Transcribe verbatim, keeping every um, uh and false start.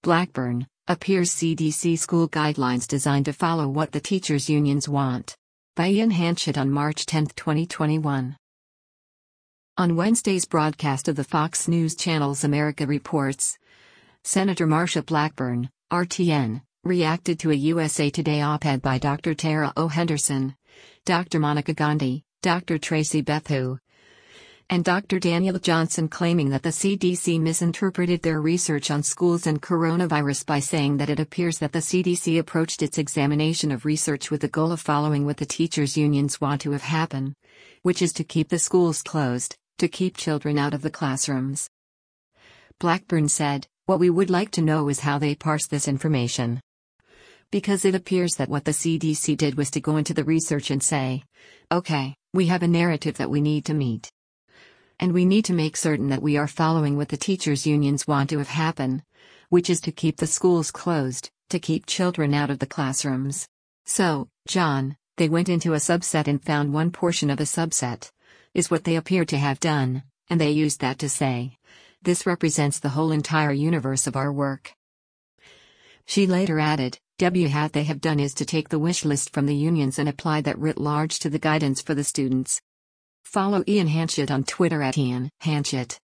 Blackburn, appears C D C school guidelines designed to follow what the teachers' unions want. By Ian Hanchett on March tenth, twenty twenty-one. On Wednesday's broadcast of the Fox News Channel's America Reports, Senator Marsha Blackburn, R T N, reacted to a U S A Today op-ed by Doctor Tara O. Henderson, Doctor Monica Gandhi, Doctor Tracy Bethu, and Doctor Daniel Johnson, claiming that the C D C misinterpreted their research on schools and coronavirus by saying that it appears that the C D C approached its examination of research with the goal of following what the teachers' unions want to have happen, which is to keep the schools closed, to keep children out of the classrooms. Blackburn said, "What we would like to know is how they parse this information. Because it appears that what the C D C did was to go into the research and say, okay, we have a narrative that we need to meet. And we need to make certain that we are following what the teachers' unions want to have happen, which is to keep the schools closed, to keep children out of the classrooms. So, John, they went into a subset and found one portion of a subset, is what they appear to have done, and they used that to say, this represents the whole entire universe of our work." She later added, "What they have done is to take the wish list from the unions and apply that writ large to the guidance for the students." Follow Ian Hanchett on Twitter at Ian Hanchett.